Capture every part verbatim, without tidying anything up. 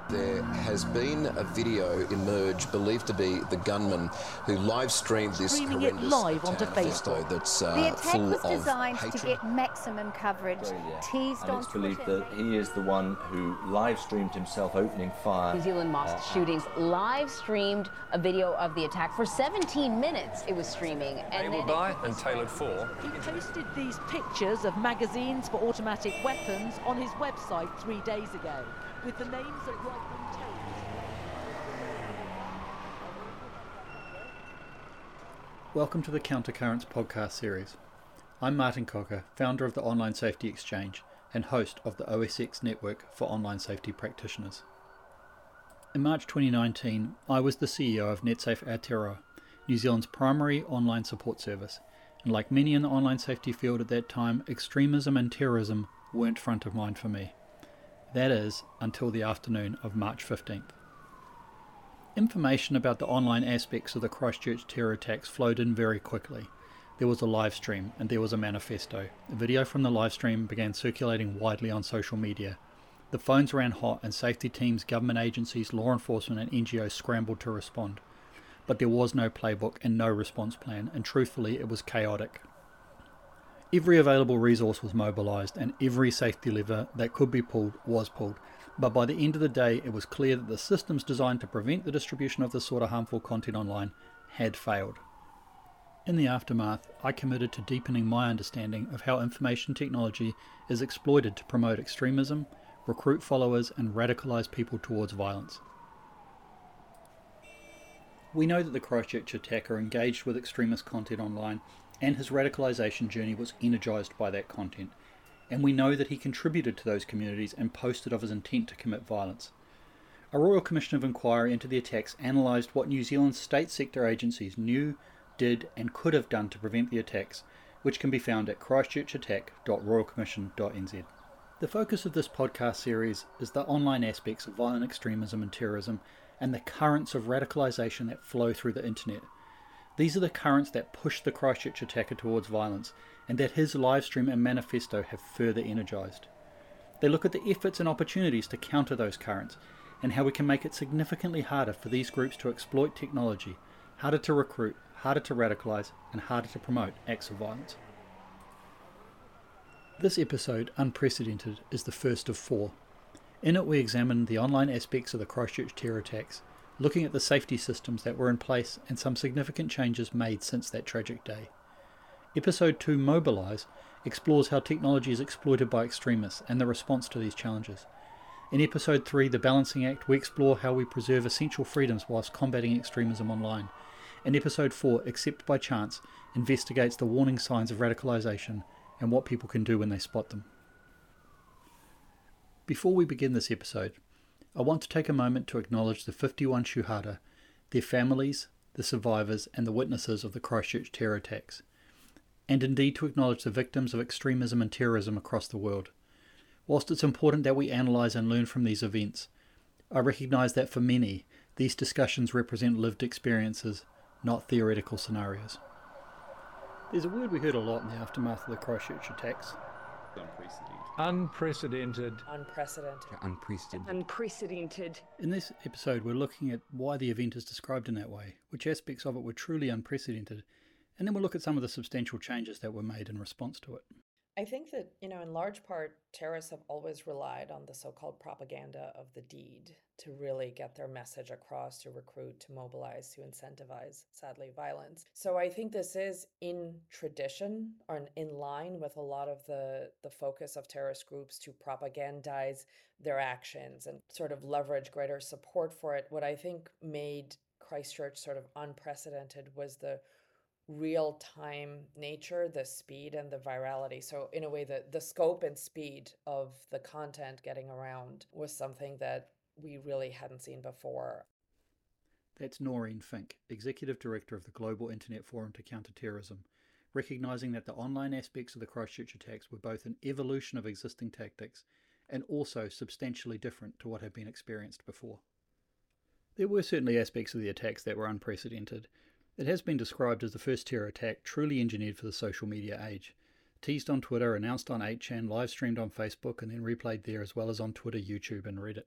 There has been a video emerge believed to be the gunman who live streamed this streaming it horrendous live onto Facebook. That's uh, the attack full was of designed hatred. to get maximum coverage, Australia. teased and on it's believed Twitter. that he is the one who live streamed himself opening fire. New Zealand mosque uh, shootings live streamed a video of the attack for seventeen minutes. It was streaming, and able then by and tailored for. He posted these pictures of magazines for automatic weapons on his website three days ago, with the names of right-wing terrorists. Welcome to the Countercurrents podcast series. I'm Martin Cocker, founder of the Online Safety Exchange and host of the O S X Network for Online Safety Practitioners. In March twenty nineteen, I was the C E O of NetSafe Aotearoa, New Zealand's primary online support service, and like many in the online safety field at that time, extremism and terrorism weren't front of mind for me. That is, until the afternoon of March fifteenth. Information about the online aspects of the Christchurch terror attacks flowed in very quickly. There was a live stream and there was a manifesto. A video from the live stream began circulating widely on social media. The phones ran hot and safety teams, government agencies, law enforcement and N G Os scrambled to respond. But there was no playbook and no response plan, and truthfully it was chaotic. Every available resource was mobilised and every safety lever that could be pulled was pulled. But by the end of the day, it was clear that the systems designed to prevent the distribution of this sort of harmful content online had failed. In the aftermath, I committed to deepening my understanding of how information technology is exploited to promote extremism, recruit followers, and radicalise people towards violence. We know that the Christchurch attacker engaged with extremist content online, and his radicalisation journey was energised by that content. And we know that he contributed to those communities and posted of his intent to commit violence. A Royal Commission of Inquiry into the attacks analysed what New Zealand's state sector agencies knew, did and could have done to prevent the attacks, which can be found at christchurch attack dot royal commission dot n z. The focus of this podcast series is the online aspects of violent extremism and terrorism and the currents of radicalisation that flow through the internet. These are the currents that push the Christchurch attacker towards violence and that his livestream and manifesto have further energised. They look at the efforts and opportunities to counter those currents and how we can make it significantly harder for these groups to exploit technology, harder to recruit, harder to radicalise and harder to promote acts of violence. This episode, Unprecedented, is the first of four. In it we examine the online aspects of the Christchurch terror attacks, looking at the safety systems that were in place and some significant changes made since that tragic day. Episode two, Mobilise, explores how technology is exploited by extremists and the response to these challenges. In Episode three, The Balancing Act, we explore how we preserve essential freedoms whilst combating extremism online. And Episode four, Except by Chance, investigates the warning signs of radicalisation and what people can do when they spot them. Before we begin this episode, I want to take a moment to acknowledge the fifty-one Shūhara, their families, the survivors and the witnesses of the Christchurch terror attacks, and indeed to acknowledge the victims of extremism and terrorism across the world. Whilst it's important that we analyse and learn from these events, I recognise that for many, these discussions represent lived experiences, not theoretical scenarios. There's a word we heard a lot in the aftermath of the Christchurch attacks. Unprecedented. Unprecedented. Unprecedented. Unprecedented. In this episode, we're looking at why the event is described in that way, which aspects of it were truly unprecedented, and then we'll look at some of the substantial changes that were made in response to it. I think that, you know, in large part, terrorists have always relied on the so-called propaganda of the deed to really get their message across, to recruit, to mobilize, to incentivize, sadly, violence. So I think this is in tradition or in line with a lot of the, the focus of terrorist groups to propagandize their actions and sort of leverage greater support for it. What I think made Christchurch sort of unprecedented was the real-time nature, the speed and the virality. So in a way, the, the scope and speed of the content getting around was something that we really hadn't seen before. That's Noreen Fink, Executive Director of the Global Internet Forum to Counter Terrorism, recognising that the online aspects of the Christchurch attacks were both an evolution of existing tactics and also substantially different to what had been experienced before. There were certainly aspects of the attacks that were unprecedented. It has been described as the first terror attack truly engineered for the social media age. Teased on Twitter, announced on eight chan, live streamed on Facebook and then replayed there as well as on Twitter, YouTube and Reddit.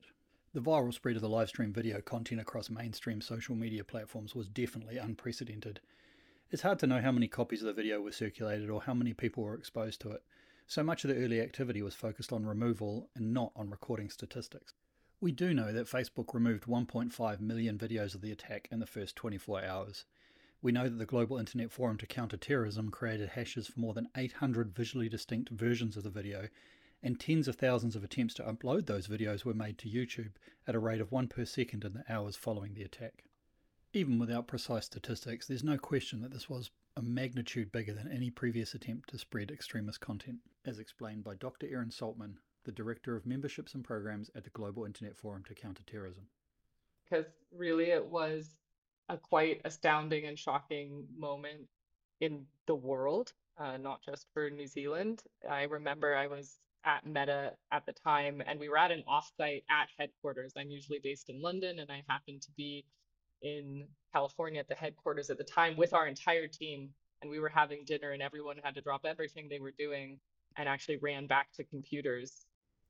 The viral spread of the livestream video content across mainstream social media platforms was definitely unprecedented. It's hard to know how many copies of the video were circulated or how many people were exposed to it. So much of the early activity was focused on removal and not on recording statistics. We do know that Facebook removed one point five million videos of the attack in the first twenty-four hours. We know that the Global Internet Forum to Counter Terrorism created hashes for more than eight hundred visually distinct versions of the video, and tens of thousands of attempts to upload those videos were made to YouTube at a rate of one per second in the hours following the attack. Even without precise statistics, there's no question that this was a magnitude bigger than any previous attempt to spread extremist content, as explained by Doctor Erin Saltman, the Director of Memberships and Programs at the Global Internet Forum to Counter Terrorism. Because really it was a quite astounding and shocking moment in the world, uh, not just for New Zealand. I remember I was at Meta at the time, and we were at an offsite at headquarters. I'm usually based in London, and I happened to be in California at the headquarters at the time with our entire team, and we were having dinner, and everyone had to drop everything they were doing and actually ran back to computers.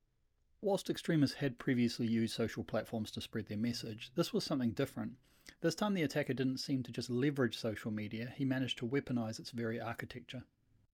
Whilst extremists had previously used social platforms to spread their message, this was something different. This time the attacker didn't seem to just leverage social media, he managed to weaponize its very architecture.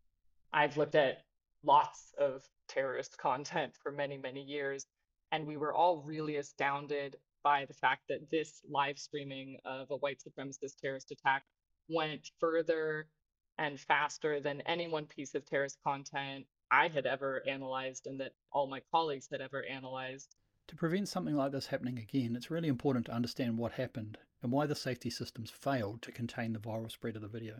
I've looked at lots of terrorist content for many, many years, and we were all really astounded by the fact that this live streaming of a white supremacist terrorist attack went further and faster than any one piece of terrorist content I had ever analyzed and that all my colleagues had ever analyzed. To prevent something like this happening again, it's really important to understand what happened and why the safety systems failed to contain the viral spread of the video.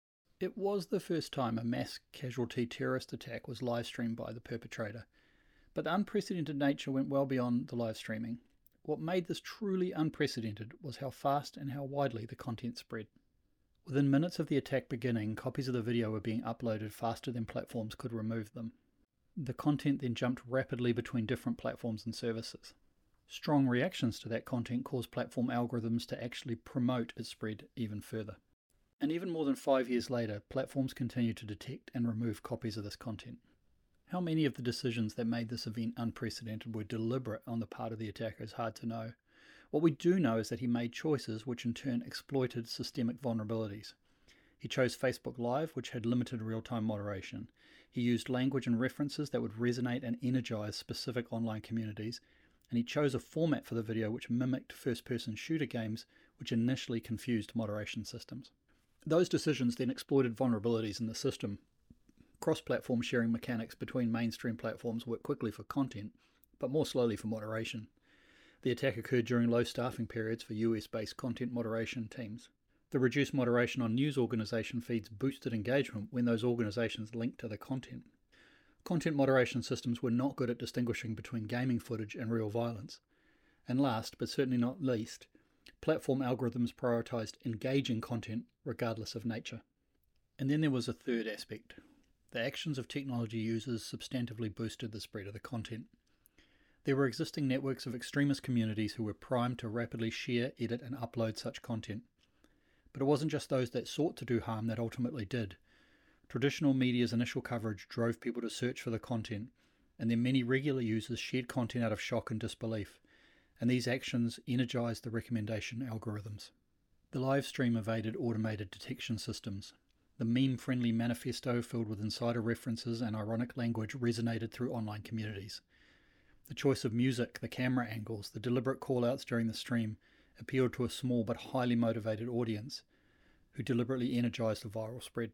It was the first time a mass casualty terrorist attack was live streamed by the perpetrator, but the unprecedented nature went well beyond the live streaming. What made this truly unprecedented was how fast and how widely the content spread. Within minutes of the attack beginning, copies of the video were being uploaded faster than platforms could remove them. The content then jumped rapidly between different platforms and services. Strong reactions to that content caused platform algorithms to actually promote its spread even further. And even more than five years later, platforms continue to detect and remove copies of this content. How many of the decisions that made this event unprecedented were deliberate on the part of the attacker is hard to know. What we do know is that he made choices which in turn exploited systemic vulnerabilities. He chose Facebook Live, which had limited real-time moderation. He used language and references that would resonate and energize specific online communities, and he chose a format for the video which mimicked first-person shooter games, which initially confused moderation systems. Those decisions then exploited vulnerabilities in the system. Cross-platform sharing mechanics between mainstream platforms work quickly for content, but more slowly for moderation. The attack occurred during low staffing periods for U S-based content moderation teams. The reduced moderation on news organisation feeds boosted engagement when those organisations linked to the content. Content moderation systems were not good at distinguishing between gaming footage and real violence. And last, but certainly not least, platform algorithms prioritised engaging content regardless of nature. And then there was a third aspect. The actions of technology users substantively boosted the spread of the content. There were existing networks of extremist communities who were primed to rapidly share, edit and upload such content. But it wasn't just those that sought to do harm that ultimately did. Traditional media's initial coverage drove people to search for the content, and then many regular users shared content out of shock and disbelief, and these actions energized the recommendation algorithms. The live stream evaded automated detection systems. The meme-friendly manifesto filled with insider references and ironic language resonated through online communities. The choice of music, the camera angles, the deliberate call-outs during the stream appealed to a small but highly motivated audience who deliberately energized the viral spread.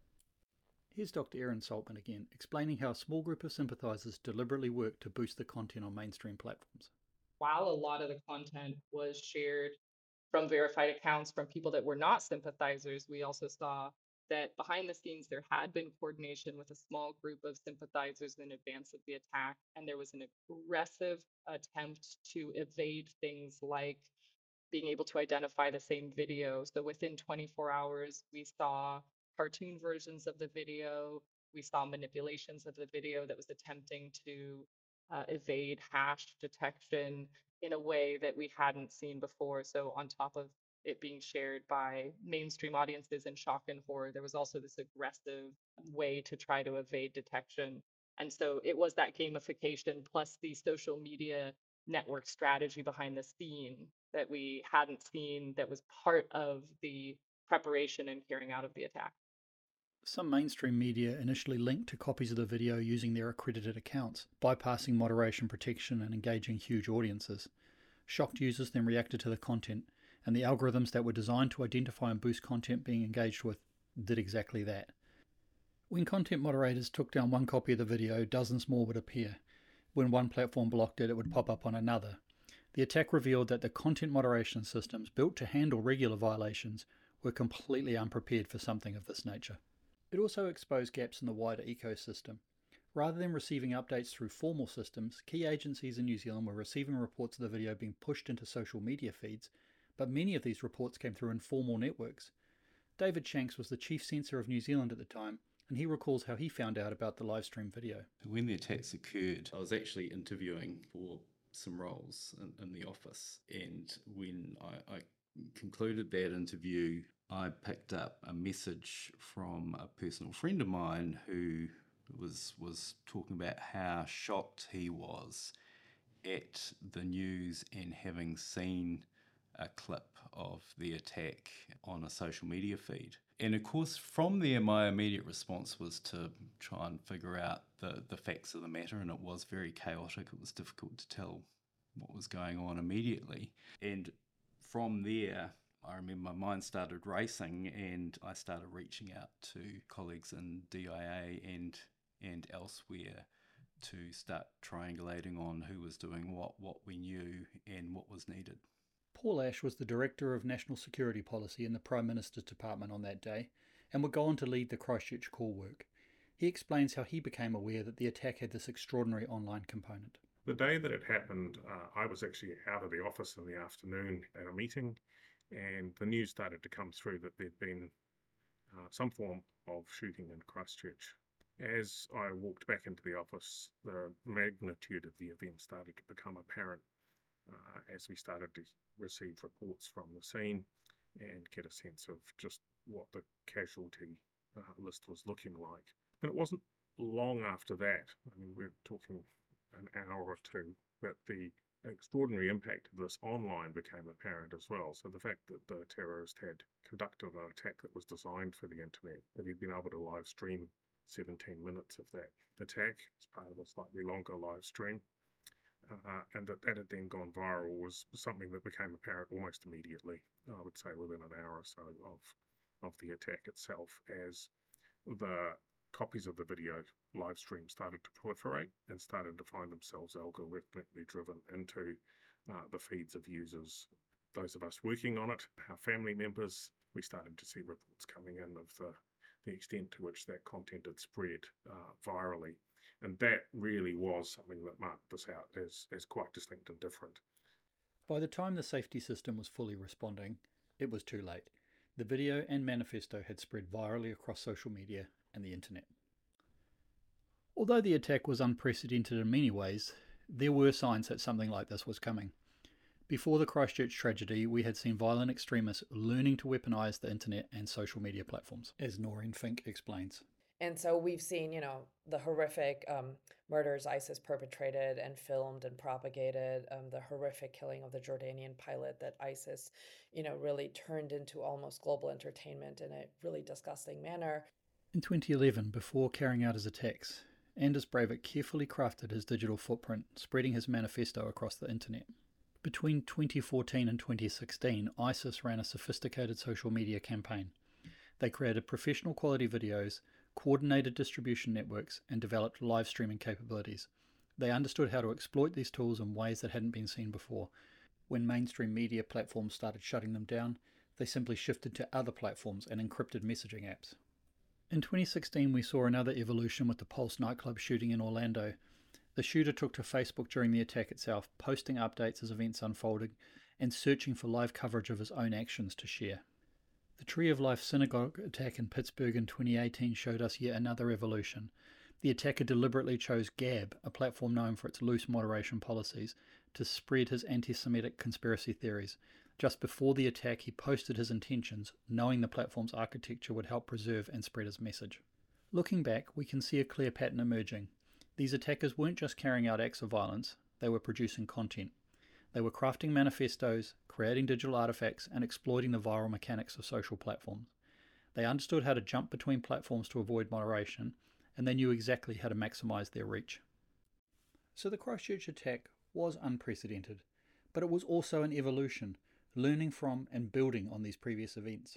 Here's Doctor Erin Saltman again, explaining how a small group of sympathizers deliberately worked to boost the content on mainstream platforms. While a lot of the content was shared from verified accounts from people that were not sympathizers, we also saw that behind the scenes there had been coordination with a small group of sympathizers in advance of the attack, and there was an aggressive attempt to evade things like being able to identify the same video. So within twenty-four hours, we saw cartoon versions of the video, we saw manipulations of the video that was attempting to uh, evade hash detection in a way that we hadn't seen before. So on top of it being shared by mainstream audiences in shock and horror, there was also this aggressive way to try to evade detection. And so it was that gamification plus the social media network strategy behind the scene that we hadn't seen that was part of the preparation and carrying out of the attack. Some mainstream media initially linked to copies of the video using their accredited accounts, bypassing moderation protection and engaging huge audiences. Shocked users then reacted to the content, and the algorithms that were designed to identify and boost content being engaged with did exactly that. When content moderators took down one copy of the video, dozens more would appear. When one platform blocked it, it would pop up on another. The attack revealed that the content moderation systems built to handle regular violations were completely unprepared for something of this nature. It also exposed gaps in the wider ecosystem. Rather than receiving updates through formal systems, key agencies in New Zealand were receiving reports of the video being pushed into social media feeds, but many of these reports came through informal networks. David Shanks was the chief censor of New Zealand at the time, and he recalls how he found out about the live stream video. When the attacks occurred, I was actually interviewing for some roles in, in the office, and when I, I concluded that interview, I picked up a message from a personal friend of mine who was was talking about how shocked he was at the news and having seen a clip of the attack on a social media feed. And of course, from there, my immediate response was to try and figure out the, the facts of the matter, and it was very chaotic. It was difficult to tell what was going on immediately. And from there, I remember my mind started racing, and I started reaching out to colleagues in D I A and and elsewhere to start triangulating on who was doing what, what we knew, and what was needed. Paul Ash was the Director of National Security Policy in the Prime Minister's Department on that day, and would go on to lead the Christchurch call work. He explains how he became aware that the attack had this extraordinary online component. The day that it happened, uh, I was actually out of the office in the afternoon at a meeting, and the news started to come through that there'd been uh, some form of shooting in Christchurch. As I walked back into the office, the magnitude of the event started to become apparent uh, as we started to receive reports from the scene and get a sense of just what the casualty uh, list was looking like. And it wasn't long after that, I mean, we're talking an hour or two, that the extraordinary impact of this online became apparent as well. So the fact that the terrorist had conducted an attack that was designed for the internet, that he'd been able to live stream seventeen minutes of that attack as part of a slightly longer live stream, uh, and that that had then gone viral was something that became apparent almost immediately, I would say within an hour or so of, of the attack itself, as the copies of the video live stream started to proliferate and started to find themselves algorithmically driven into uh, the feeds of users. Those of us working on it, our family members, we started to see reports coming in of the, the extent to which that content had spread uh, virally. And that really was something that marked this out as, as quite distinct and different. By the time the safety system was fully responding, it was too late. The video and manifesto had spread virally across social media and the internet. Although the attack was unprecedented in many ways, there were signs that something like this was coming. Before the Christchurch tragedy, we had seen violent extremists learning to weaponize the internet and social media platforms, as Noreen Fink explains. And so we've seen, you know, the horrific um, murders ISIS perpetrated and filmed and propagated, um, the horrific killing of the Jordanian pilot that ISIS, you know, really turned into almost global entertainment in a really disgusting manner. In twenty eleven, before carrying out his attacks, Anders Breivik carefully crafted his digital footprint, spreading his manifesto across the internet. Between twenty fourteen and twenty sixteen, ISIS ran a sophisticated social media campaign. They created professional quality videos, coordinated distribution networks, and developed live streaming capabilities. They understood how to exploit these tools in ways that hadn't been seen before. When mainstream media platforms started shutting them down, they simply shifted to other platforms and encrypted messaging apps. In twenty sixteen, we saw another evolution with the Pulse nightclub shooting in Orlando. The shooter took to Facebook during the attack itself, posting updates as events unfolded, and searching for live coverage of his own actions to share. The Tree of Life synagogue attack in Pittsburgh in twenty eighteen showed us yet another evolution. The attacker deliberately chose Gab, a platform known for its loose moderation policies, to spread his anti-Semitic conspiracy theories. Just before the attack, he posted his intentions, knowing the platform's architecture would help preserve and spread his message. Looking back, we can see a clear pattern emerging. These attackers weren't just carrying out acts of violence, they were producing content. They were crafting manifestos, creating digital artifacts, and exploiting the viral mechanics of social platforms. They understood how to jump between platforms to avoid moderation, and they knew exactly how to maximize their reach. So the Christchurch attack was unprecedented, but it was also an evolution, learning from and building on these previous events.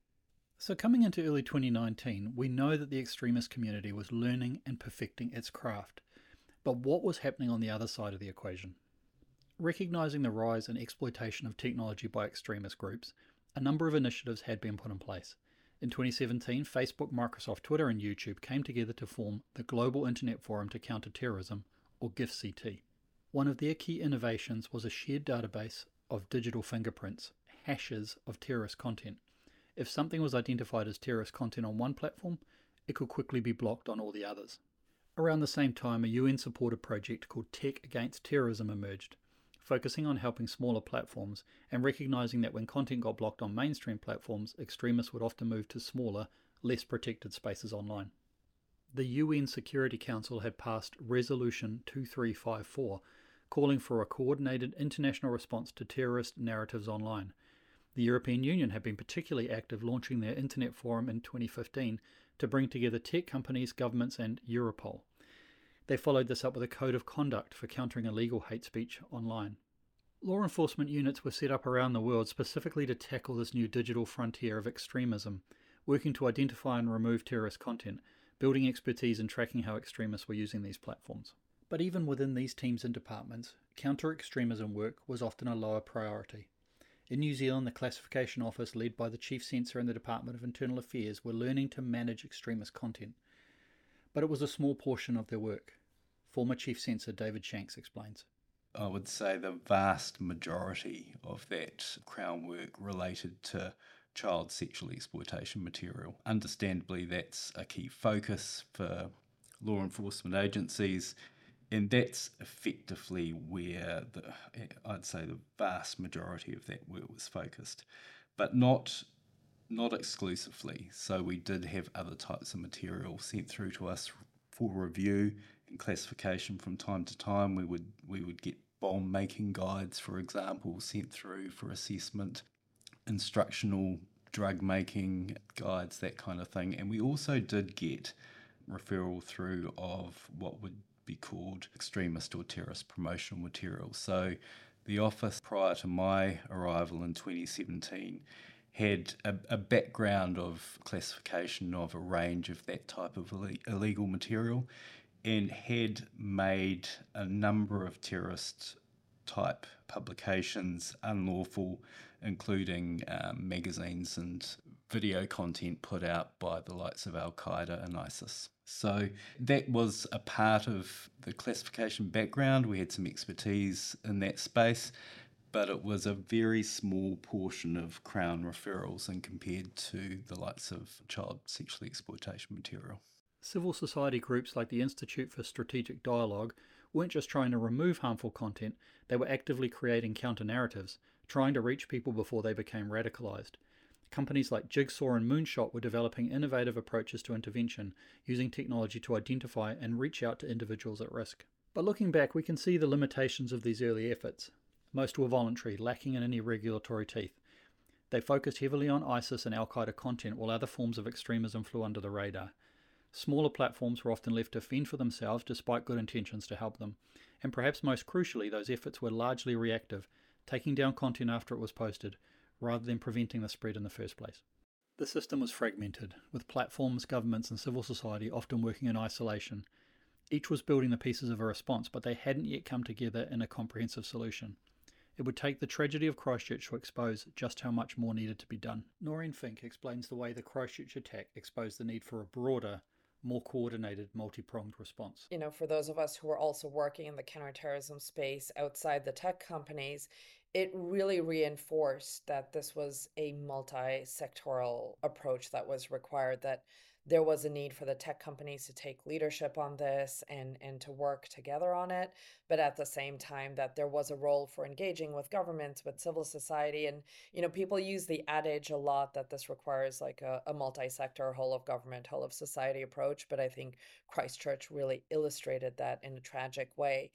So coming into early twenty nineteen, we know that the extremist community was learning and perfecting its craft. But what was happening on the other side of the equation? Recognizing the rise and exploitation of technology by extremist groups, a number of initiatives had been put in place. In twenty seventeen, Facebook, Microsoft, Twitter and YouTube came together to form the Global Internet Forum to Counter Terrorism, or G I F C T. One of their key innovations was a shared database of digital fingerprints, hashes of terrorist content. If something was identified as terrorist content on one platform, it could quickly be blocked on all the others. Around the same time, a U N-supported project called Tech Against Terrorism emerged, focusing on helping smaller platforms and recognizing that when content got blocked on mainstream platforms, extremists would often move to smaller, less protected spaces online. The U N Security Council had passed Resolution two three five four, calling for a coordinated international response to terrorist narratives online. The European Union had been particularly active, launching their Internet Forum in twenty fifteen to bring together tech companies, governments and Europol. They followed this up with a code of conduct for countering illegal hate speech online. Law enforcement units were set up around the world specifically to tackle this new digital frontier of extremism, working to identify and remove terrorist content, building expertise in tracking how extremists were using these platforms. But even within these teams and departments, counter-extremism work was often a lower priority. In New Zealand, the Classification Office, led by the Chief Censor and the Department of Internal Affairs, were learning to manage extremist content. But it was a small portion of their work. Former Chief Censor David Shanks explains. I would say the vast majority of that Crown work related to child sexual exploitation material. Understandably, that's a key focus for law enforcement agencies, and that's effectively where the, I'd say the vast majority of that work was focused, but not not exclusively. So we did have other types of material sent through to us for review and classification from time to time. We would we would get bomb making guides, for example, sent through for assessment, instructional drug making guides, that kind of thing. And we also did get referral through of what would be called extremist or terrorist promotional material. So the office, prior to my arrival in twenty seventeen, had a, a background of classification of a range of that type of ille- illegal material, and had made a number of terrorist type publications unlawful, including um, magazines and video content put out by the likes of Al-Qaeda and ISIS. So that was a part of the classification background. We had some expertise in that space, but it was a very small portion of Crown referrals and compared to the likes of child sexual exploitation material. Civil society groups like the Institute for Strategic Dialogue weren't just trying to remove harmful content, they were actively creating counter-narratives, trying to reach people before they became radicalised. Companies like Jigsaw and Moonshot were developing innovative approaches to intervention, using technology to identify and reach out to individuals at risk. But looking back, we can see the limitations of these early efforts. Most were voluntary, lacking in any regulatory teeth. They focused heavily on ISIS and Al-Qaeda content, while other forms of extremism flew under the radar. Smaller platforms were often left to fend for themselves despite good intentions to help them. And perhaps most crucially, those efforts were largely reactive, taking down content after it was posted, rather than preventing the spread in the first place. The system was fragmented, with platforms, governments and civil society often working in isolation. Each was building the pieces of a response, but they hadn't yet come together in a comprehensive solution. It would take the tragedy of Christchurch to expose just how much more needed to be done. Noreen Fink explains the way the Christchurch attack exposed the need for a broader, more coordinated, multi-pronged response. You know, for those of us who are also working in the counterterrorism space outside the tech companies, it really reinforced that this was a multi-sectoral approach that was required, that there was a need for the tech companies to take leadership on this and, and to work together on it, but at the same time that there was a role for engaging with governments, with civil society. And, you know, people use the adage a lot that this requires like a, a multi-sector, whole of government, whole of society approach, but I think Christchurch really illustrated that in a tragic way.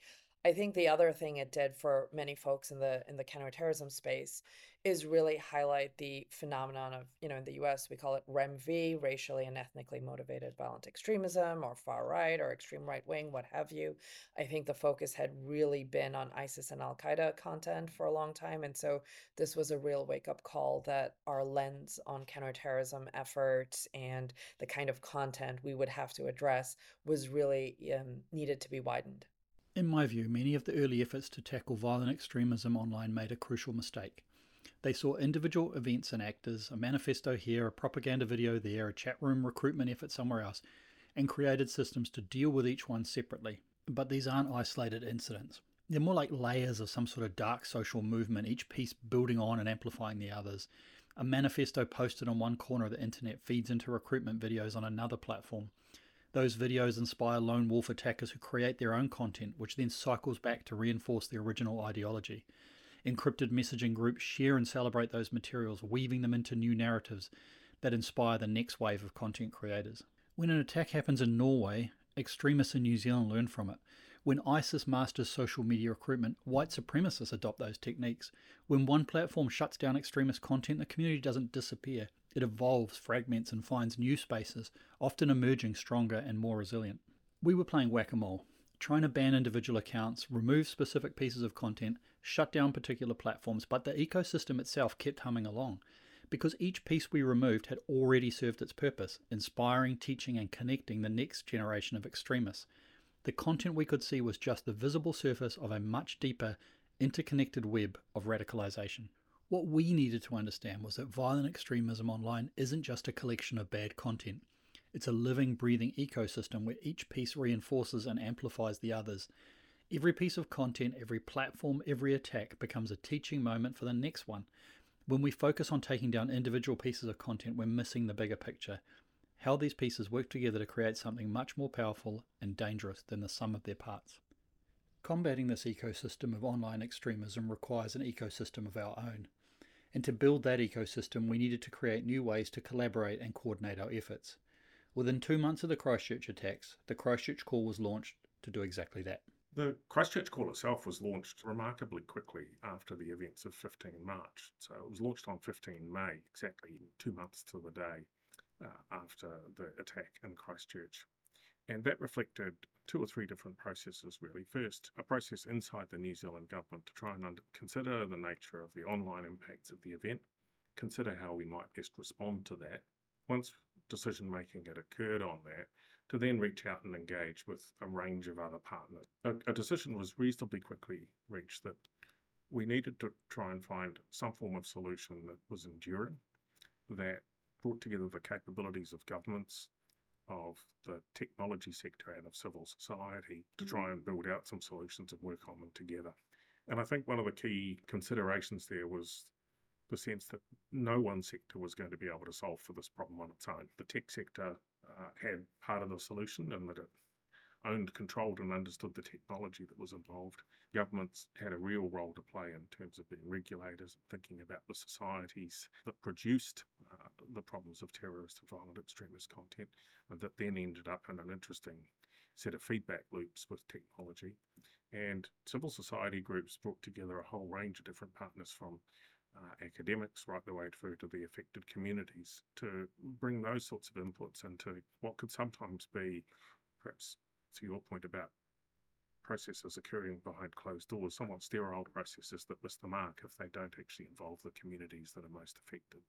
I think the other thing it did for many folks in the in the counterterrorism space is really highlight the phenomenon of, you know, in the U S we call it R E M V, racially and ethnically motivated violent extremism, or far right or extreme right wing, what have you. I think the focus had really been on ISIS and Al-Qaeda content for a long time. And so this was a real wake-up call that our lens on counterterrorism efforts and the kind of content we would have to address was really um, needed to be widened. In my view, many of the early efforts to tackle violent extremism online made a crucial mistake. They saw individual events and actors, a manifesto here, a propaganda video there, a chat room recruitment effort somewhere else, and created systems to deal with each one separately. But these aren't isolated incidents. They're more like layers of some sort of dark social movement, each piece building on and amplifying the others. A manifesto posted on one corner of the internet feeds into recruitment videos on another platform. Those videos inspire lone wolf attackers who create their own content, which then cycles back to reinforce the original ideology. Encrypted messaging groups share and celebrate those materials, weaving them into new narratives that inspire the next wave of content creators. When an attack happens in Norway, extremists in New Zealand learn from it. When ISIS masters social media recruitment, white supremacists adopt those techniques. When one platform shuts down extremist content, the community doesn't disappear. It evolves, fragments, and finds new spaces, often emerging stronger and more resilient. We were playing whack-a-mole, trying to ban individual accounts, remove specific pieces of content, shut down particular platforms, but the ecosystem itself kept humming along, because each piece we removed had already served its purpose, inspiring, teaching, and connecting the next generation of extremists. The content we could see was just the visible surface of a much deeper, interconnected web of radicalization. What we needed to understand was that violent extremism online isn't just a collection of bad content. It's a living, breathing ecosystem where each piece reinforces and amplifies the others. Every piece of content, every platform, every attack becomes a teaching moment for the next one. When we focus on taking down individual pieces of content, we're missing the bigger picture. How these pieces work together to create something much more powerful and dangerous than the sum of their parts. Combating this ecosystem of online extremism requires an ecosystem of our own. And to build that ecosystem, we needed to create new ways to collaborate and coordinate our efforts. Within two months of the Christchurch attacks, the Christchurch Call was launched to do exactly that. The Christchurch Call itself was launched remarkably quickly after the events of fifteenth March. So it was launched on fifteenth May, exactly two months to the day uh, after the attack in Christchurch. And that reflected two or three different processes, really. First, a process inside the New Zealand government to try and under- consider the nature of the online impacts of the event, consider how we might best respond to that. Once decision-making had occurred on that, to then reach out and engage with a range of other partners. A, a decision was reasonably quickly reached that we needed to try and find some form of solution that was enduring, that brought together the capabilities of governments, of the technology sector and of civil society to try and build out some solutions and work on them together. And I think one of the key considerations there was the sense that no one sector was going to be able to solve for this problem on its own. The tech sector uh, had part of the solution in that it owned, controlled and understood the technology that was involved. Governments had a real role to play in terms of being regulators and thinking about the societies that produced uh, the problems of terrorist and violent extremist content, and that then ended up in an interesting set of feedback loops with technology. And civil society groups brought together a whole range of different partners, from uh, academics right the way through to the affected communities, to bring those sorts of inputs into what could sometimes be, perhaps to your point about processes occurring behind closed doors, somewhat sterile processes that miss the mark if they don't actually involve the communities that are most affected.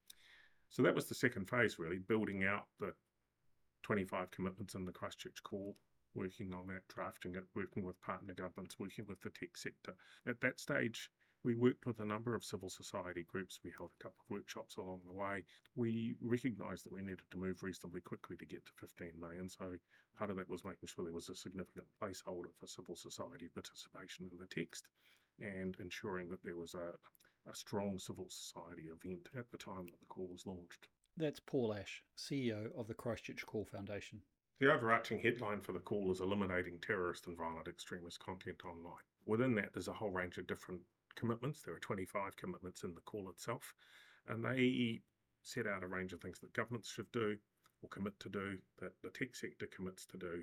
So that was the second phase, really, building out the twenty-five commitments in the Christchurch Call, working on that, drafting it, working with partner governments, working with the tech sector. At that stage, we worked with a number of civil society groups. We held a couple of workshops along the way. We recognised that we needed to move reasonably quickly to get to fifteenth May, and so part of that was making sure there was a significant placeholder for civil society participation in the text, and ensuring that there was a, a strong civil society event at the time that the call was launched. That's Paul Ash, C E O of the Christchurch Call Foundation. The overarching headline for the call is eliminating terrorist and violent extremist content online. Within that, there's a whole range of different commitments. There are twenty-five commitments in the call itself, and they set out a range of things that governments should do or commit to do, that the tech sector commits to do,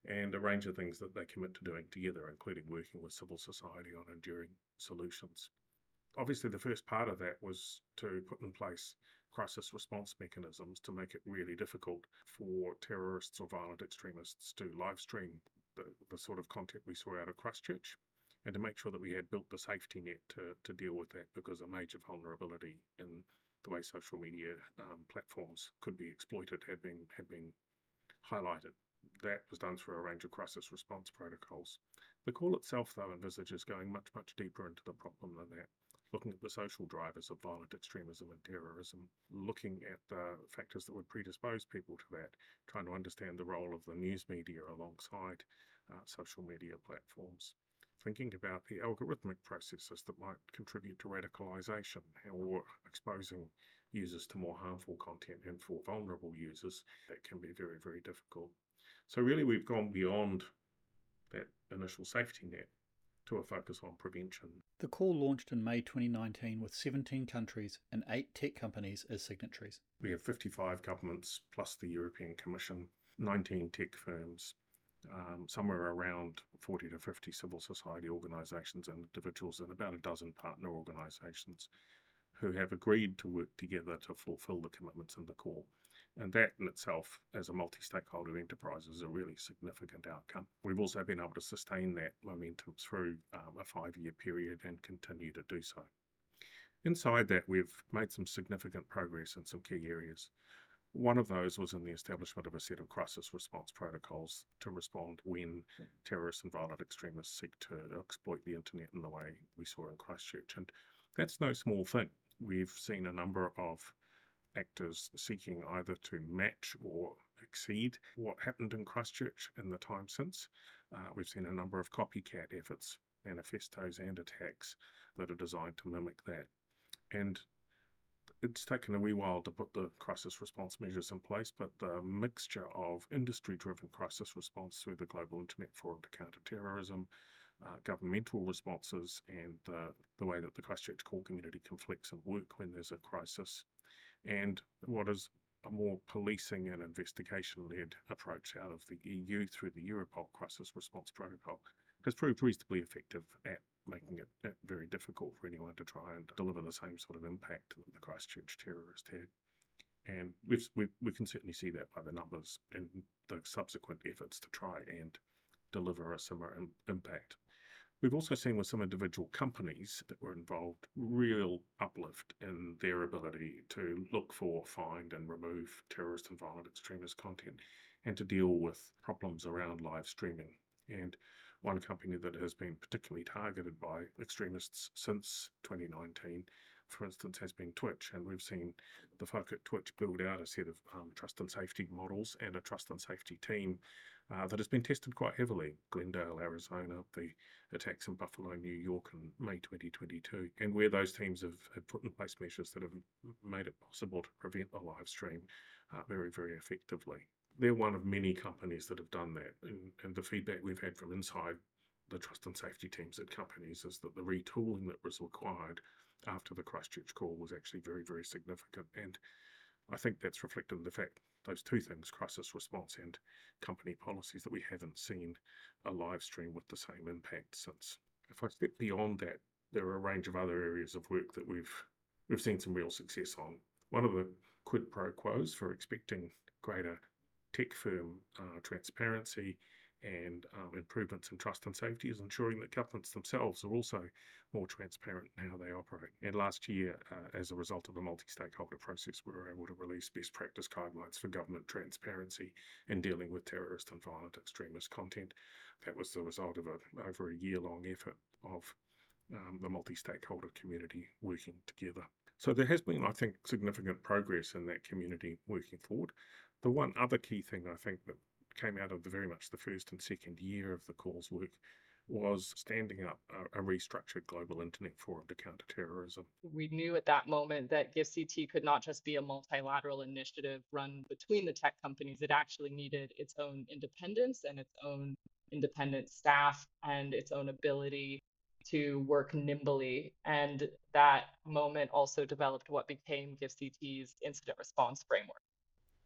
and a range of things that they commit to doing together, including working with civil society on enduring solutions. Obviously, the first part of that was to put in place crisis response mechanisms to make it really difficult for terrorists or violent extremists to live stream the, the sort of content we saw out of Christchurch, and to make sure that we had built the safety net to, to deal with that, because a major vulnerability in the way social media um, platforms could be exploited had been, had been highlighted. That was done through a range of crisis response protocols. The call itself, though, envisages going much, much deeper into the problem than that, looking at the social drivers of violent extremism and terrorism, looking at the factors that would predispose people to that, trying to understand the role of the news media alongside uh, social media platforms, thinking about the algorithmic processes that might contribute to radicalization or exposing users to more harmful content, and for vulnerable users, that can be very, very difficult. So really, we've gone beyond that initial safety net to a focus on prevention. The call launched in May twenty nineteen with seventeen countries and eight tech companies as signatories. We have fifty-five governments plus the European Commission, nineteen tech firms, um, somewhere around forty to fifty civil society organisations and individuals, and about a dozen partner organisations who have agreed to work together to fulfil the commitments in the call. And that in itself, as a multi-stakeholder enterprise, is a really significant outcome. We've also been able to sustain that momentum through um, a five-year period and continue to do so. Inside that, we've made some significant progress in some key areas. One of those was in the establishment of a set of crisis response protocols to respond when terrorists and violent extremists seek to exploit the internet in the way we saw in Christchurch. And that's no small thing. We've seen a number of actors seeking either to match or exceed what happened in Christchurch in the time since. Uh, we've seen a number of copycat efforts, manifestos and attacks that are designed to mimic that. And it's taken a wee while to put the crisis response measures in place, but the mixture of industry-driven crisis response through the Global Internet Forum to Counter Terrorism, uh, governmental responses, and uh, the way that the Christchurch core community can flex and work when there's a crisis, and what is a more policing and investigation-led approach out of the E U through the Europol Crisis Response Protocol has proved reasonably effective at making it very difficult for anyone to try and deliver the same sort of impact that the Christchurch terrorist had. And we've, we we can certainly see that by the numbers and the subsequent efforts to try and deliver a similar im- impact. We've also seen with some individual companies that were involved real uplift in their ability to look for, find and remove terrorist and violent extremist content, and to deal with problems around live streaming. And one company that has been particularly targeted by extremists since twenty nineteen, for instance, has been Twitch. And we've seen the folk at Twitch build out a set of um, trust and safety models and a trust and safety team uh, that has been tested quite heavily. Glendale, Arizona, the attacks in Buffalo, New York in May twenty twenty-two, and where those teams have, have put in place measures that have made it possible to prevent the live stream uh, very, very effectively. They're one of many companies that have done that, and, and the feedback we've had from inside the trust and safety teams at companies is that the retooling that was required after the Christchurch call was actually very, very significant. And I think that's reflected in the fact, those two things, crisis response and company policies, that we haven't seen a live stream with the same impact since. If I step beyond that, there are a range of other areas of work that we've we've seen some real success on. One of the quid pro quos for expecting greater tech firm uh, transparency and um, improvements in trust and safety is ensuring that governments themselves are also more transparent in how they operate. And last year, uh, as a result of a multi-stakeholder process, we were able to release best practice guidelines for government transparency in dealing with terrorist and violent extremist content. That was the result of a, over a year-long effort of um, the multi-stakeholder community working together. So there has been, I think, significant progress in that community working forward. The one other key thing I think that came out of the very much the first and second year of the call's work was standing up a, a restructured global internet forum to counter terrorism. We knew at that moment that GiveCT could not just be a multilateral initiative run between the tech companies. It actually needed its own independence and its own independent staff and its own ability to work nimbly. And that moment also developed what became GiveCT's incident response framework.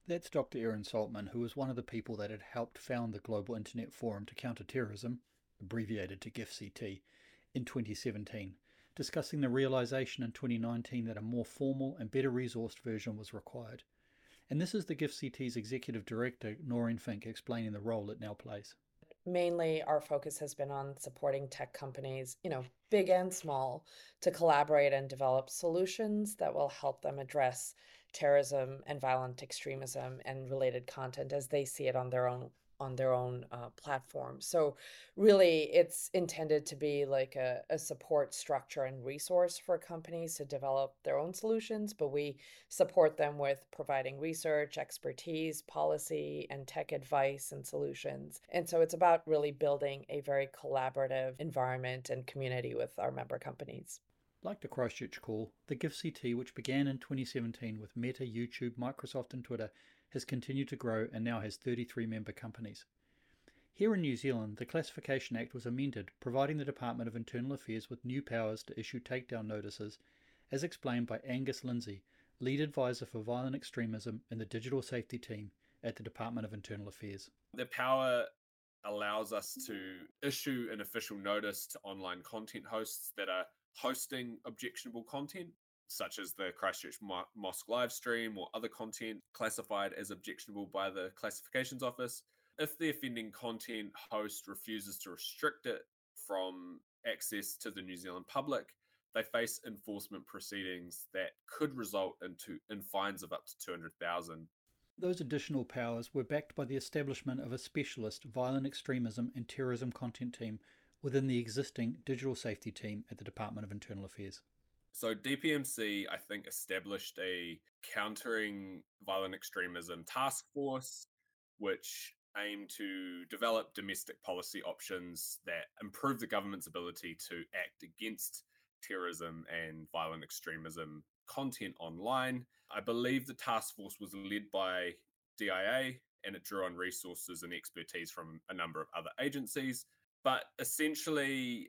That's Doctor Erin Saltman, who was one of the people that had helped found the Global Internet Forum to Counter Terrorism, abbreviated to G I F C T, in twenty seventeen, discussing the realisation in twenty nineteen that a more formal and better resourced version was required. And this is the G I F C T's Executive Director, Noreen Fink, explaining the role it now plays. Mainly, our focus has been on supporting tech companies, you know, big and small, to collaborate and develop solutions that will help them address terrorism and violent extremism and related content as they see it on their own on their own uh, platform. So really, it's intended to be like a, a support structure and resource for companies to develop their own solutions, but we support them with providing research, expertise, policy, and tech advice and solutions. And so it's about really building a very collaborative environment and community with our member companies. Like the Christchurch call, the G I F C T, which began in twenty seventeen with Meta, YouTube, Microsoft and Twitter, has continued to grow and now has thirty-three member companies. Here in New Zealand, the Classification Act was amended, providing the Department of Internal Affairs with new powers to issue takedown notices, as explained by Angus Lindsay, Lead Advisor for Violent Extremism in the Digital Safety Team at the Department of Internal Affairs. The power allows us to issue an official notice to online content hosts that are hosting objectionable content, such as the Christchurch Mo- Mosque live stream or other content classified as objectionable by the Classifications Office. If the offending content host refuses to restrict it from access to the New Zealand public, they face enforcement proceedings that could result into in fines of up to two hundred thousand dollars. Those additional powers were backed by the establishment of a specialist violent extremism and terrorism content team within the existing digital safety team at the Department of Internal Affairs. So D P M C, I think, established a countering violent extremism task force, which aimed to develop domestic policy options that improve the government's ability to act against terrorism and violent extremism content online. I believe the task force was led by D I A, and it drew on resources and expertise from a number of other agencies. But essentially,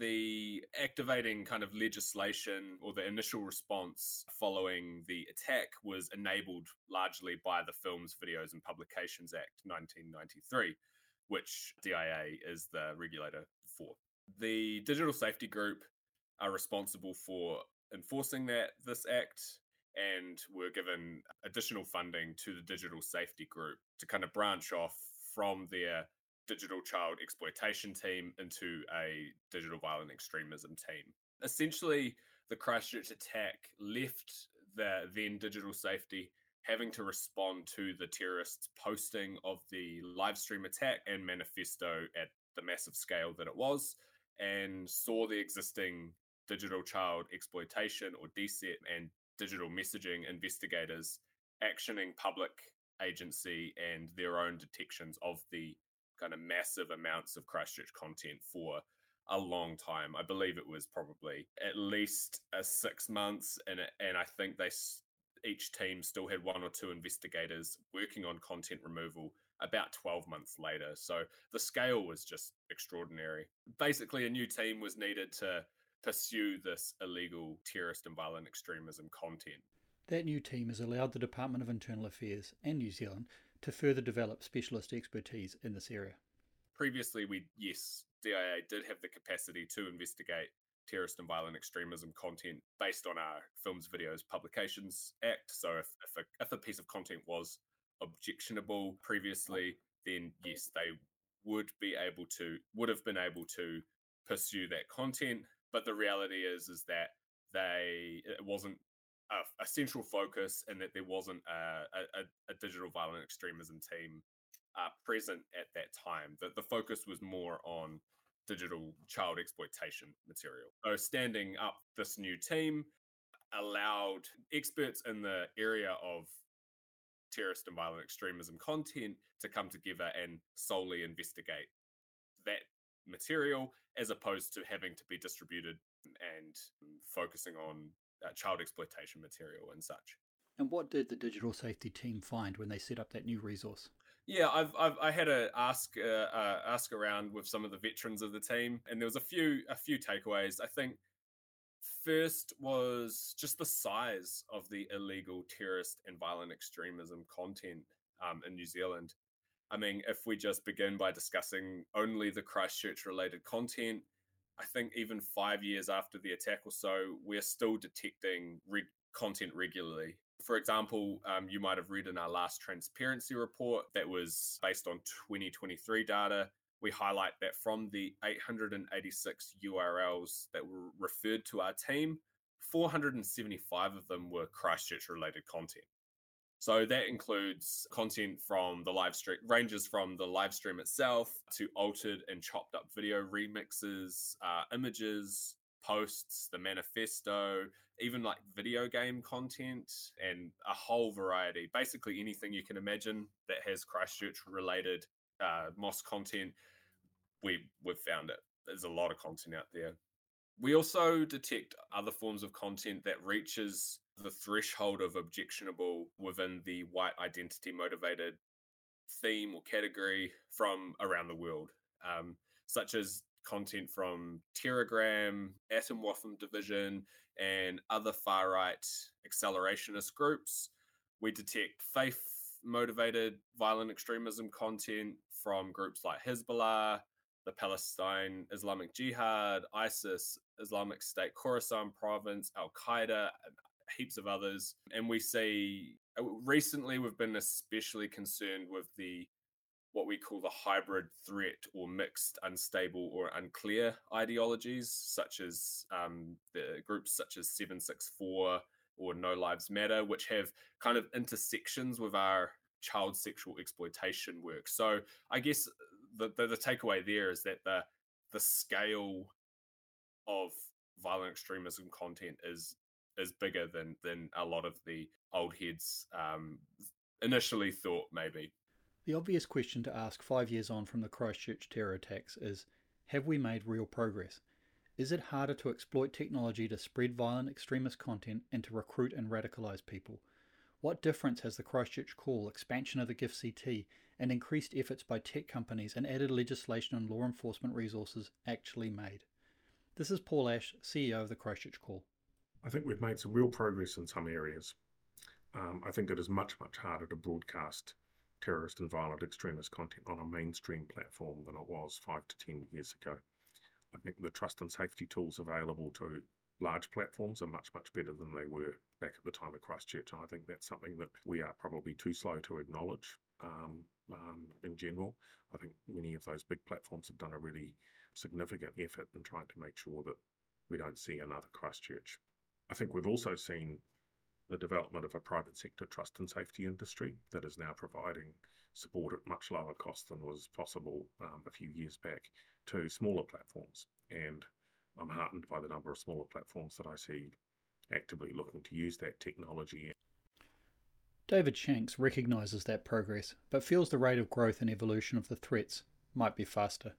the activating kind of legislation or the initial response following the attack was enabled largely by the Films, Videos and Publications Act nineteen ninety-three, which D I A is the regulator for. The Digital Safety Group are responsible for enforcing that this act and were given additional funding to the Digital Safety Group to kind of branch off from their digital child exploitation team into a digital violent extremism team. Essentially, the Christchurch attack left the then Digital Safety having to respond to the terrorists' posting of the live stream attack and manifesto at the massive scale that it was, and saw the existing digital child exploitation or D S E T and digital messaging investigators actioning public agency and their own detections of the kind of massive amounts of Christchurch content for a long time. I believe it was probably at least uh, six months, and and I think they each team still had one or two investigators working on content removal about twelve months later. So the scale was just extraordinary. Basically, a new team was needed to pursue this illegal terrorist and violent extremism content. That new team has allowed the Department of Internal Affairs and New Zealand to further develop specialist expertise in this area. Previously, we, yes, D I A did have the capacity to investigate terrorist and violent extremism content based on our Films, Videos, Publications Act. So if, if, a, if a piece of content was objectionable previously, then yes, they would be able to, would have been able to pursue that content. But the reality is, is that they, it wasn't a, a central focus, and that there wasn't a, a, a digital violent extremism team uh, present at that time. That the focus was more on digital child exploitation material. So standing up this new team allowed experts in the area of terrorist and violent extremism content to come together and solely investigate that material, as opposed to having to be distributed and focusing on uh, child exploitation material and such. And what did the digital safety team find when they set up that new resource? Yeah, I've, I've I had a ask uh, uh, ask around with some of the veterans of the team, and there was a few a few takeaways. I think First was just the size of the illegal terrorist and violent extremism content um, in New Zealand. I mean, if we just begin by discussing only the Christchurch-related content, I think even five years after the attack or so, we're still detecting reg- content regularly. For example, um, you might have read in our last transparency report that was based on twenty twenty-three data. We highlight that from the eight hundred eighty-six U R Ls that were referred to our team, four hundred seventy-five of them were Christchurch-related content. So that includes content from the live stream, ranges from the live stream itself to altered and chopped up video remixes, uh, images, posts, the manifesto, even like video game content and a whole variety. Basically anything you can imagine that has Christchurch-related uh, M O S content, we, we've found it. There's a lot of content out there. We also detect other forms of content that reaches the threshold of objectionable within the white identity motivated theme or category from around the world, um, such as content from Terragram, Atomwaffen Division, and other far-right accelerationist groups. We detect faith-motivated violent extremism content from groups like Hezbollah, the Palestine Islamic Jihad, ISIS, Islamic State Khorasan Province, Al-Qaeda, and heaps of others. And we see, recently we've been especially concerned with the what we call the hybrid threat or mixed, unstable or unclear ideologies, such as um, the groups such as seven six four or No Lives Matter, which have kind of intersections with our child sexual exploitation work. So I guess the, the, the takeaway there is that the the scale of violent extremism content is is bigger than than a lot of the old heads um, initially thought maybe. The obvious question to ask five years on from the Christchurch terror attacks is, have we made real progress? Is it harder to exploit technology to spread violent extremist content and to recruit and radicalise people? What difference has the Christchurch call, expansion of the G I F C T, and increased efforts by tech companies and added legislation and law enforcement resources actually made? This is Paul Ash, C E O of the Christchurch call. I think we've made some real progress in some areas. Um, I think it is much, much harder to broadcast terrorist and violent extremist content on a mainstream platform than it was five to ten years ago. I think the trust and safety tools available to large platforms are much, much better than they were back at the time of Christchurch. And I think that's something that we are probably too slow to acknowledge um, um, in general. I think many of those big platforms have done a really significant effort in trying to make sure that we don't see another Christchurch. I think we've also seen the development of a private sector trust and safety industry that is now providing support at much lower cost than was possible um, a few years back to smaller platforms. And I'm heartened by the number of smaller platforms that I see actively looking to use that technology. David Shanks recognises that progress, but feels the rate of growth and evolution of the threats might be faster.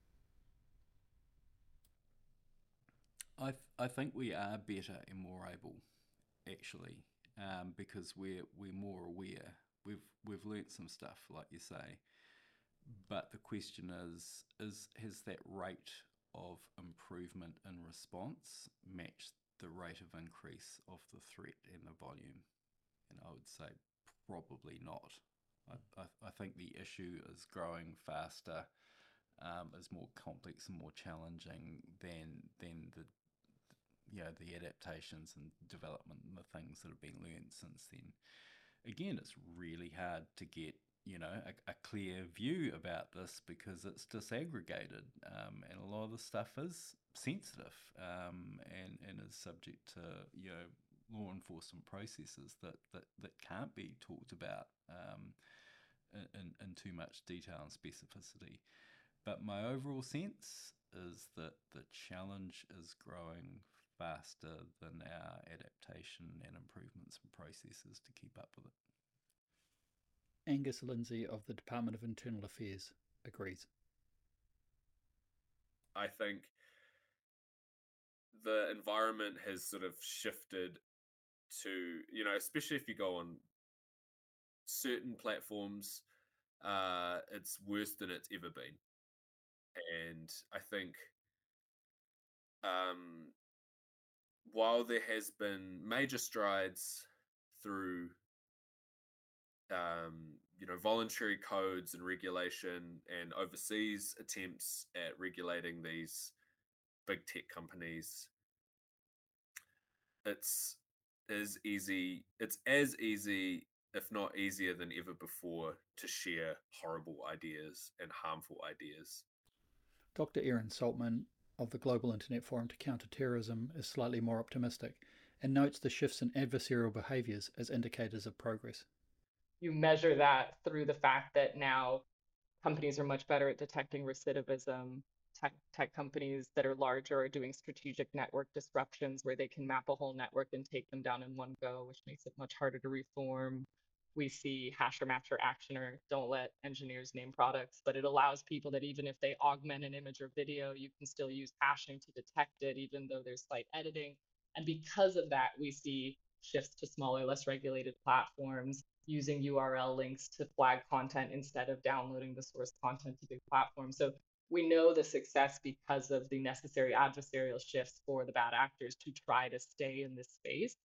I th- I think we are better and more able, actually, um, because we're we're more aware. We've we've learnt some stuff, like you say, but the question is is has that rate of improvement in response matched the rate of increase of the threat and the volume? And I would say probably not. I I, I think the issue is growing faster, um, is more complex and more challenging than than the you know, the adaptations and development and the things that have been learned since then. Again, it's really hard to get, you know, a, a clear view about this because it's disaggregated, um, and a lot of the stuff is sensitive um, and, and is subject to, you know, law enforcement processes that, that, that can't be talked about um, in, in too much detail and specificity. But my overall sense is that the challenge is growing faster than our adaptation and improvements in processes to keep up with it. Angus Lindsay of the Department of Internal Affairs agrees. I think the environment has sort of shifted to, you know, especially if you go on certain platforms, uh, it's worse than it's ever been. And I think um, while there has been major strides through um, you know, voluntary codes and regulation and overseas attempts at regulating these big tech companies, it's as easy, it's as easy, if not easier than ever before, to share horrible ideas and harmful ideas. Doctor Erin Saltman of the Global Internet Forum to Counter Terrorism is slightly more optimistic and notes the shifts in adversarial behaviours as indicators of progress. You measure that through the fact that now companies are much better at detecting recidivism. Tech, tech companies that are larger are doing strategic network disruptions where they can map a whole network and take them down in one go, which makes it much harder to reform. We see hasher, matcher, actioner. Don't let engineers name products, but it allows people that even if they augment an image or video, you can still use hashing to detect it, even though there's slight editing. And because of that, we see shifts to smaller, less regulated platforms using U R L links to flag content instead of downloading the source content to big platforms. So we know the success because of the necessary adversarial shifts for the bad actors to try to stay in this space.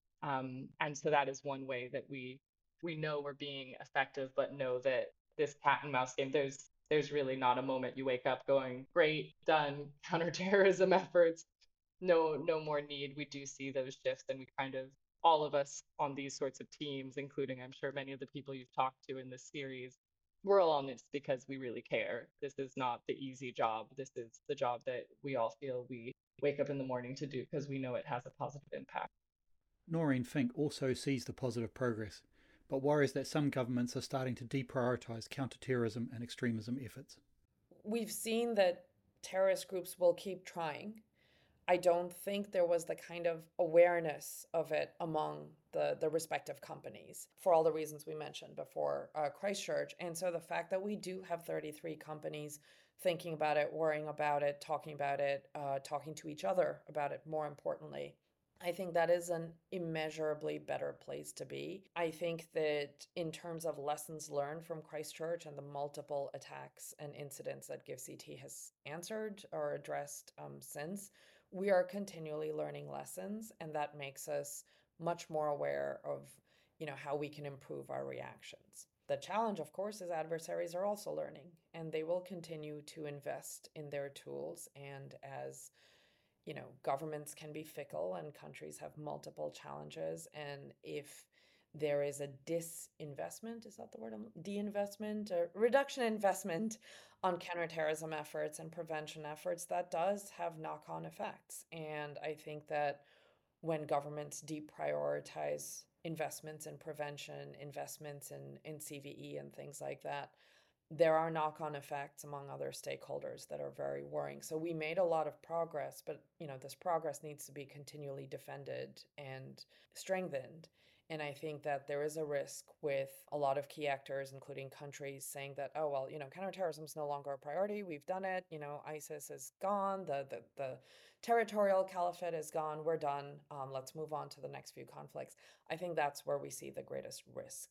Um, and so that is one way that we we know we're being effective, but know that this cat and mouse game, there's there's really not a moment you wake up going, great, done, counterterrorism efforts, no, no more need. We do see those shifts, and we kind of, all of us on these sorts of teams, including I'm sure many of the people you've talked to in this series, we're all on this because we really care. This is not the easy job. This is the job that we all feel we wake up in the morning to do because we know it has a positive impact. Noreen Fink also sees the positive progress, but worries that some governments are starting to deprioritise counter-terrorism and extremism efforts. We've seen that terrorist groups will keep trying. I don't think there was the kind of awareness of it among the, the respective companies for all the reasons we mentioned before uh, Christchurch. And so the fact that we do have thirty-three companies thinking about it, worrying about it, talking about it, uh, talking to each other about it, more importantly, I think that is an immeasurably better place to be. I think that in terms of lessons learned from Christchurch and the multiple attacks and incidents that GiveCT has answered or addressed um, since, we are continually learning lessons, and that makes us much more aware of, you know, how we can improve our reactions. The challenge, of course, is adversaries are also learning, and they will continue to invest in their tools. And as, you know, governments can be fickle and countries have multiple challenges, and if there is a disinvestment, is that the word? De-investment, a reduction in investment on counterterrorism efforts and prevention efforts, that does have knock-on effects. And I think that when governments deprioritize investments in prevention, investments in, in C V E and things like that, there are knock-on effects among other stakeholders that are very worrying. So we made a lot of progress, but you know, this progress needs to be continually defended and strengthened. And I think that there is a risk with a lot of key actors, including countries, saying that, oh, well, you know, counterterrorism is no longer a priority. We've done it. You know, ISIS is gone. The the, the territorial caliphate is gone. We're done. Um, let's move on to the next few conflicts. I think that's where we see the greatest risk.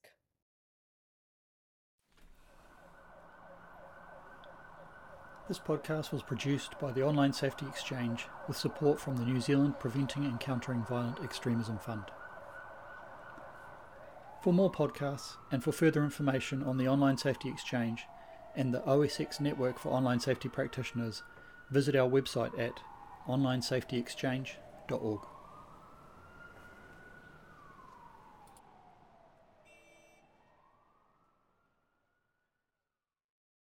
This podcast was produced by the Online Safety Exchange with support from the New Zealand Preventing and Countering Violent Extremism Fund. For more podcasts and for further information on the Online Safety Exchange and the O S X Network for Online Safety Practitioners, visit our website at online safety exchange dot org.